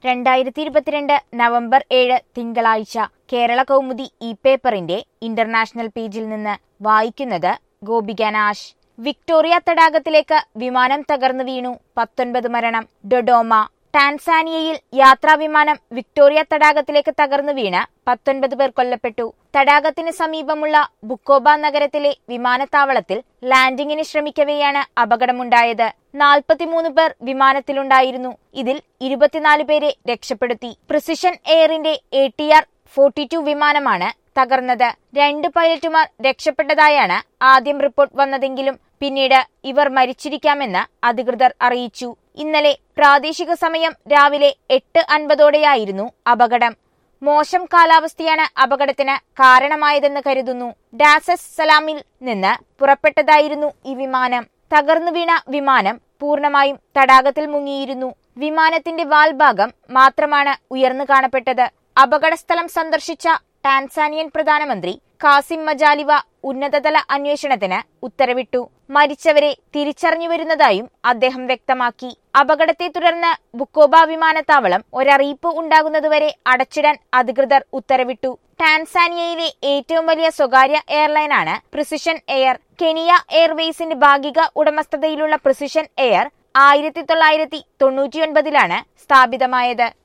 2022 November 7 തിങ്കളാഴ്ച കേരള കൗമുദി പേപ്പറിന്റെ international പേജിൽ നിന്ന് വായിക്കുന്നത് ഗോപിക നാശ്. വിക്ടോറിയ തടാകത്തിലേക്ക് വിമാനം തകർന്നു വീണു, 19 മരണം. ഡൊഡോമ. ടാൻസാനിയയിൽ യാത്രാവിമാനം വിക്ടോറിയ തടാകത്തിലേക്ക് തകർന്നു വീണ് 19 പേർ കൊല്ലപ്പെട്ടു. തടാകത്തിന് സമീപമുള്ള ബുക്കോബ നഗരത്തിലെ വിമാനത്താവളത്തിൽ ലാൻഡിങ്ങിന് ശ്രമിക്കവെയാണ് അപകടമുണ്ടായത്. 43 പേർ വിമാനത്തിലുണ്ടായിരുന്നു. ഇതിൽ 24 പേരെ രക്ഷപ്പെടുത്തി. പ്രിസിഷൻ എയറിന്റെ ATR-42 വിമാനമാണ് തകർന്നത്. 2 പൈലറ്റുമാർ രക്ഷപ്പെട്ടതായാണ് ആദ്യം റിപ്പോർട്ട് വന്നതെങ്കിലും പിന്നീട് ഇവർ മരിച്ചിരിക്കാമെന്ന് അധികൃതർ അറിയിച്ചു. ഇന്നലെ പ്രാദേശിക സമയം രാവിലെ 8:50ഓടെയായിരുന്നു അപകടം. മോശം കാലാവസ്ഥയാണ് അപകടത്തിന് കാരണമായതെന്ന് കരുതുന്നു. ഡാസസ് സലാമിൽ നിന്ന് പുറപ്പെട്ടതായിരുന്നു ഈ വിമാനം. തകർന്നു വീണ വിമാനം പൂർണ്ണമായും തടാകത്തിൽ മുങ്ങിയിരുന്നു. വിമാനത്തിന്റെ വാൽ ഭാഗം മാത്രമാണ് ഉയർന്നു കാണപ്പെട്ടത്. അപകടസ്ഥലം സന്ദർശിച്ച ടാൻസാനിയൻ പ്രധാനമന്ത്രി കാസിം മജാലിവ ഉന്നതതല അന്വേഷണത്തിന് ഉത്തരവിട്ടു. മരിച്ചവരെ തിരിച്ചറിഞ്ഞു വരുന്നതായും അദ്ദേഹം വ്യക്തമാക്കി. അപകടത്തെ തുടർന്ന് ബുക്കോബ വിമാനത്താവളം ഒരറിയിപ്പ് ഉണ്ടാകുന്നതുവരെ അടച്ചിടാൻ അധികൃതർ ഉത്തരവിട്ടു. ടാൻസാനിയയിലെ ഏറ്റവും വലിയ സ്വകാര്യ എയർലൈനാണ് പ്രിസിഷൻ എയർ. കെനിയ എയർവേസിന്റെ ഭാഗിക ഉടമസ്ഥതയിലുള്ള പ്രിസിഷൻ എയർ 1999 സ്ഥാപിതമായത്.